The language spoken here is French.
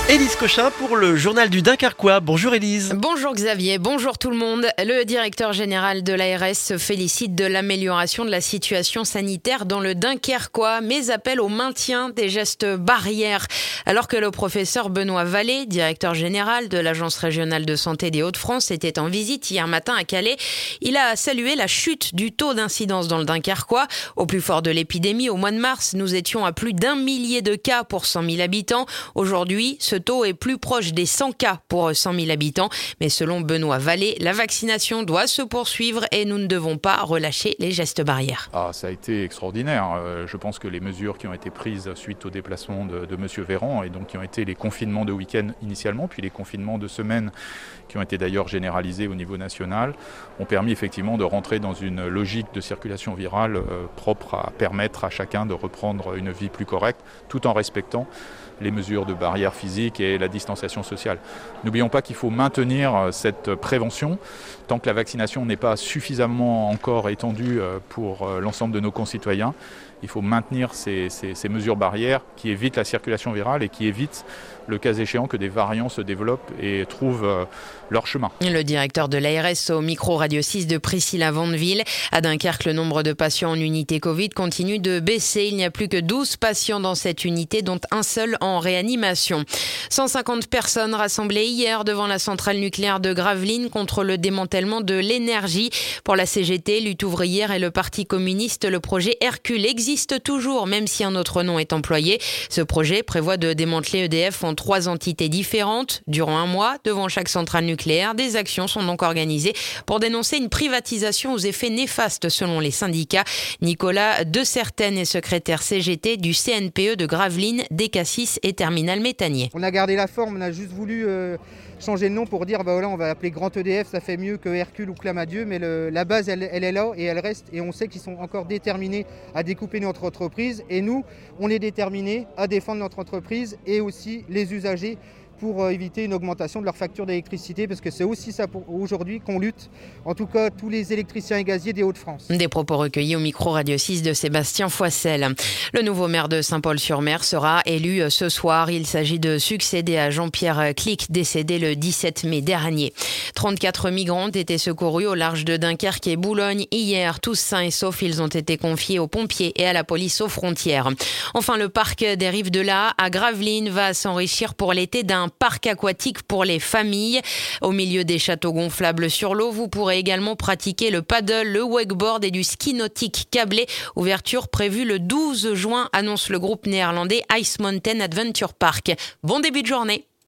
Élise Cochin pour le journal du Dunkerquois. Bonjour Élise. Bonjour Xavier, bonjour tout le monde. Le directeur général de l'ARS se félicite de l'amélioration de la situation sanitaire dans le Dunkerquois, mais appelle au maintien des gestes barrières. Alors que le professeur Benoît Vallée, directeur général de l'Agence régionale de santé des Hauts-de-France, était en visite hier matin à Calais, il a salué la chute du taux d'incidence dans le Dunkerquois. Au plus fort de l'épidémie, au mois de mars, nous étions à plus d'1 millier de cas pour 100 000 habitants. Aujourd'hui, ce taux est plus proche des 100 cas pour 100 000 habitants. Mais selon Benoît Vallée, la vaccination doit se poursuivre et nous ne devons pas relâcher les gestes barrières. Ça a été extraordinaire. Je pense que les mesures qui ont été prises suite au déplacement de M. Véran, et donc qui ont été les confinements de week-end initialement, puis les confinements de semaine qui ont été d'ailleurs généralisés au niveau national, ont permis effectivement de rentrer dans une logique de circulation virale propre à permettre à chacun de reprendre une vie plus correcte, tout en respectant les mesures de barrière physique et la distanciation sociale. N'oublions pas qu'il faut maintenir cette prévention tant que la vaccination n'est pas suffisamment encore étendue pour l'ensemble de nos concitoyens. Il faut maintenir ces mesures barrières qui évitent la circulation virale et qui évitent, le cas échéant, que des variants se développent et trouvent leur chemin. Le directeur de l'ARS au micro Radio 6 de Priscilla Vandeville. À Dunkerque, le nombre de patients en unité Covid continue de baisser. Il n'y a plus que 12 patients dans cette unité, dont un seul en réanimation. 150 personnes rassemblées hier devant la centrale nucléaire de Gravelines contre le démantèlement de l'énergie. Pour la CGT, Lutte ouvrière et le Parti communiste, le projet Hercule existe toujours, même si un autre nom est employé. Ce projet prévoit de démanteler EDF en 3 entités différentes. Durant un mois, devant chaque centrale nucléaire, des actions sont donc organisées pour dénoncer une privatisation aux effets néfastes selon les syndicats. Nicolas Decertaine est secrétaire CGT du CNPE de Gravelines, Decassis et Terminal Méthanier. On a gardé la forme, on a juste voulu changer le nom pour dire on va l'appeler Grand EDF, ça fait mieux que Hercule ou Clamadieu, mais la base elle est là et elle reste, et on sait qu'ils sont encore déterminés à découper notre entreprise, et nous on est déterminés à défendre notre entreprise et aussi les usagers pour éviter une augmentation de leur facture d'électricité, parce que c'est aussi ça aujourd'hui qu'on lutte, en tout cas tous les électriciens et gaziers des Hauts-de-France. Des propos recueillis au micro Radio 6 de Sébastien Foissel. Le nouveau maire de Saint-Paul-sur-Mer sera élu ce soir. Il s'agit de succéder à Jean-Pierre Clic, décédé le 17 mai dernier. 34 migrants ont été secourus au large de Dunkerque et Boulogne hier. Tous sains et saufs, ils ont été confiés aux pompiers et à la police aux frontières. Enfin, le parc des Rives de l'Aa à Gravelines va s'enrichir pour l'été d'un parc aquatique pour les familles. Au milieu des châteaux gonflables sur l'eau, vous pourrez également pratiquer le paddle, le wakeboard et du ski nautique câblé. Ouverture prévue le 12 juin, annonce le groupe néerlandais Ice Mountain Adventure Park. Bon début de journée.